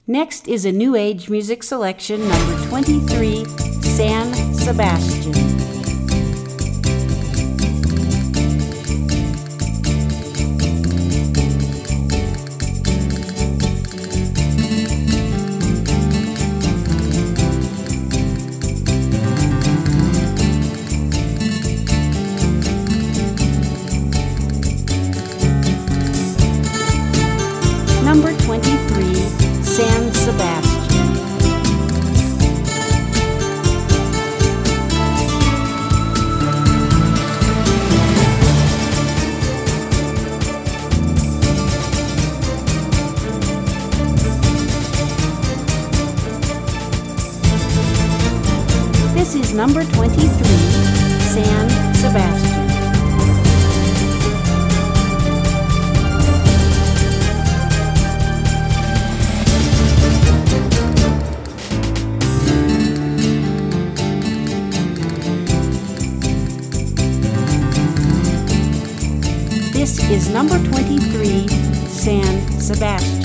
Next is a New Age music selection, number 23, San Sebastian. Number 23, San Sebastian. This is number 23, San Sebastian. This is number 23, San Sebastian.